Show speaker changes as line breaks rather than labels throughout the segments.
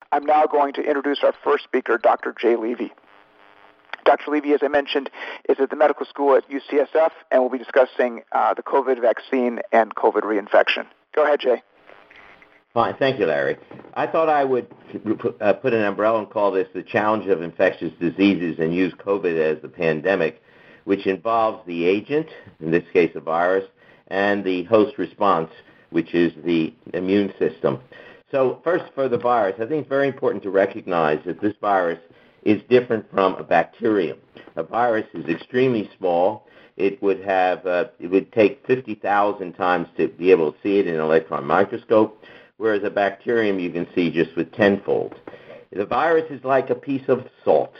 I'm now going to introduce our first speaker, Dr. Jay Levy. Dr. Levy, as I mentioned, is at the medical school at UCSF, and we'll be discussing the COVID vaccine and COVID reinfection. Go ahead, Jay.
Fine. Thank you, Larry. I thought I would put an umbrella and call this the challenge of infectious diseases and use COVID as the pandemic, which involves the agent, in this case a virus, and the host response, which is the immune system. So first, for the virus, I think it's very important to recognize that this virus is different from a bacterium. A virus is extremely small. It would take 50,000 times to be able to see it in an electron microscope, whereas a bacterium you can see just with tenfold. The virus is like a piece of salt.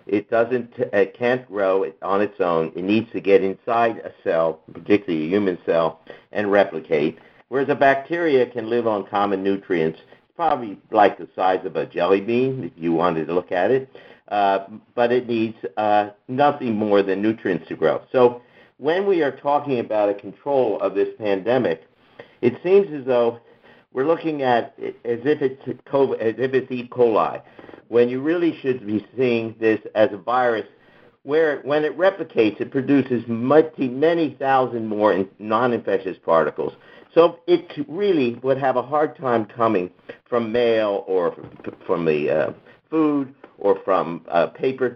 It can't grow on its own. It needs to get inside a cell, particularly a human cell, and replicate. Whereas a bacteria can live on common nutrients, probably like the size of a jelly bean, if you wanted to look at it, but it needs nothing more than nutrients to grow. So when we are talking about a control of this pandemic, it seems as though we're looking at it as if it's COVID, as if it's E. coli, when you really should be seeing this as a virus where when it replicates, it produces many thousand more non-infectious particles. So it really would have a hard time coming from mail or from the food or from paper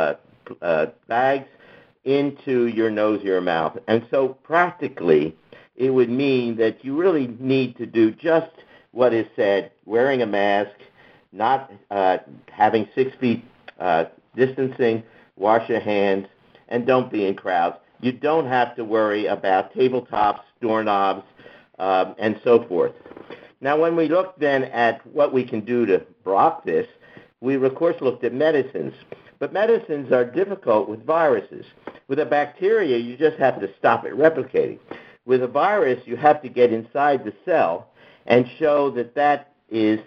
bags into your nose or your mouth. And so practically, it would mean that you really need to do just what is said, wearing a mask, not having 6 feet distancing, wash your hands, and don't be in crowds. You don't have to worry about tabletops, doorknobs, and so forth. Now, when we look then at what we can do to block this, we, of course, looked at medicines. But medicines are difficult with viruses. With a bacteria, you just have to stop it replicating. With a virus, you have to get inside the cell and show that that is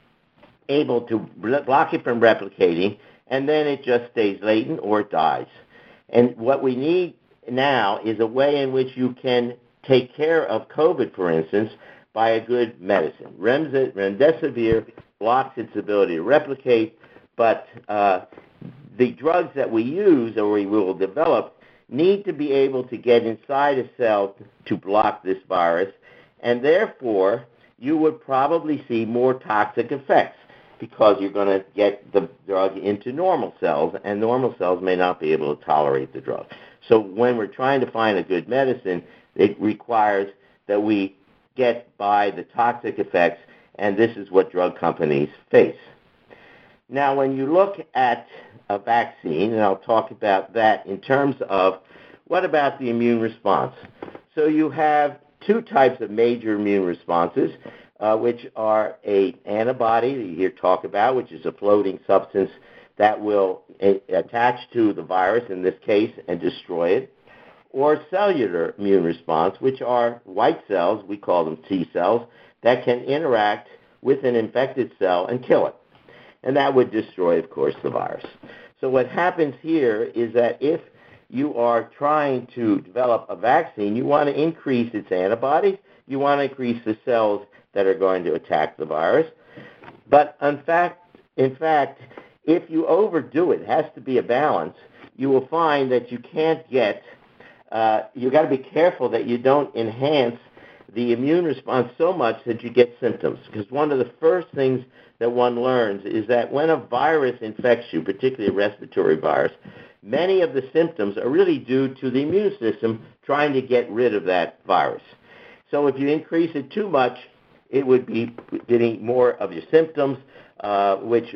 able to block it from replicating, and then it just stays latent or it dies. And what we need now is a way in which you can take care of COVID, for instance, by a good medicine. Remdesivir blocks its ability to replicate, but the drugs that we use or we will develop need to be able to get inside a cell to block this virus, and therefore you would probably see more toxic effects because you're going to get the drug into normal cells, and normal cells may not be able to tolerate the drug. So when we're trying to find a good medicine, it requires that we get by the toxic effects, and this is what drug companies face. Now, when you look at a vaccine, and I'll talk about that in terms of what about the immune response? So you have two types of major immune responses, which are an antibody that you hear talk about, which is a floating substance that will attach to the virus in this case and destroy it, or cellular immune response, which are white cells, we call them T cells, that can interact with an infected cell and kill it. And that would destroy, of course, the virus. So what happens here is that if you are trying to develop a vaccine, you want to increase its antibodies, you want to increase the cells that are going to attack the virus. But in fact, if you overdo it, it has to be a balance, you will find that you can't get, you've got to be careful that you don't enhance the immune response so much that you get symptoms. Because one of the first things that one learns is that when a virus infects you, particularly a respiratory virus, many of the symptoms are really due to the immune system trying to get rid of that virus. So if you increase it too much, it would be getting more of your symptoms, which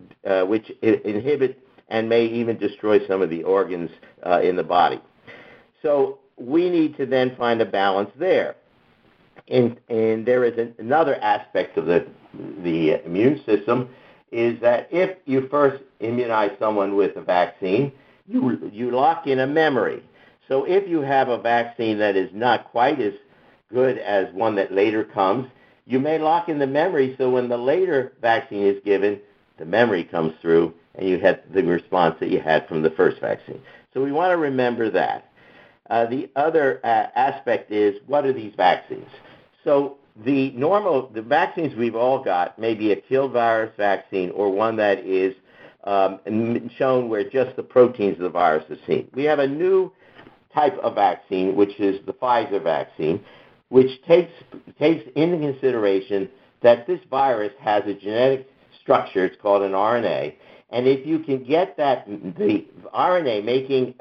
inhibit and may even destroy some of the organs in the body. So we need to then find a balance there. And there is another aspect of the immune system is that if you first immunize someone with a vaccine, you lock in a memory. So if you have a vaccine that is not quite as good as one that later comes, you may lock in the memory so when the later vaccine is given, the memory comes through and you have the response that you had from the first vaccine. So we want to remember that. The other aspect is, what are these vaccines? So the vaccines we've all got may be a killed virus vaccine or one that is shown where just the proteins of the virus are seen. We have a new type of vaccine, which is the Pfizer vaccine, which takes into consideration that this virus has a genetic structure. It's called an RNA. And if you can get the RNA making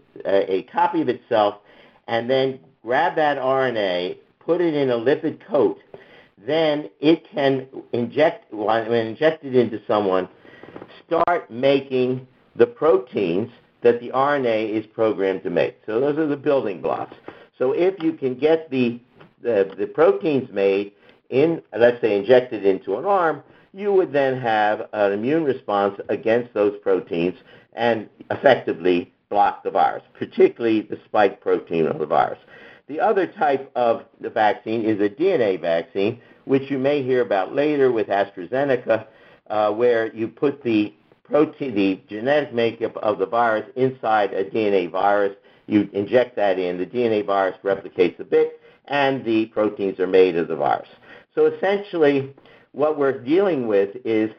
a copy of itself and then grab that RNA, put it in a lipid coat, then it can when injected into someone, start making the proteins that the RNA is programmed to make. So those are the building blocks. So if you can get the proteins made in, let's say, injected into an arm, you would then have an immune response against those proteins and effectively block the virus, particularly the spike protein of the virus. The other type of the vaccine is a DNA vaccine, which you may hear about later with AstraZeneca, where you put the genetic makeup of the virus inside a DNA virus. You inject that in, the DNA virus replicates a bit, and the proteins are made of the virus. So essentially, what we're dealing with is,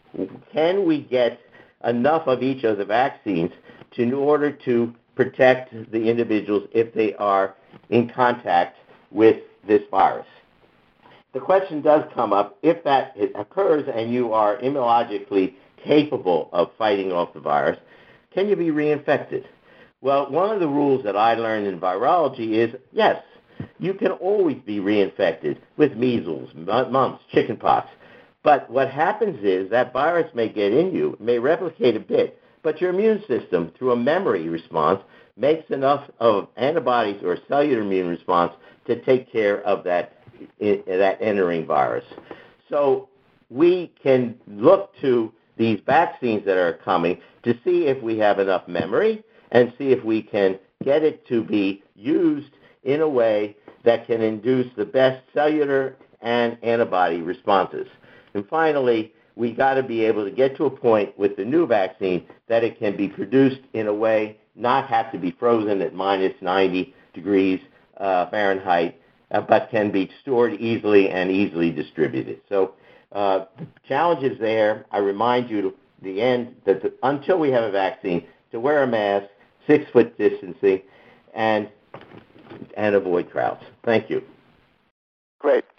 can we get enough of each of the vaccines in order to protect the individuals if they are in contact with this virus? The question does come up, if that occurs and you are immunologically capable of fighting off the virus, can you be reinfected? Well, one of the rules that I learned in virology is, yes, you can always be reinfected with measles, mumps, chickenpox. But what happens is that virus may get in you, may replicate a bit, but your immune system, through a memory response, makes enough of antibodies or cellular immune response to take care of that entering virus. So we can look to these vaccines that are coming to see if we have enough memory and see if we can get it to be used in a way that can induce the best cellular and antibody responses. And finally, we got to be able to get to a point with the new vaccine that it can be produced in a way, not have to be frozen at minus 90 degrees Fahrenheit, but can be stored easily and easily distributed. So the challenge is there. I remind you to the end that until we have a vaccine, to wear a mask, 6-foot distancing, and avoid crowds. Thank you.
Great.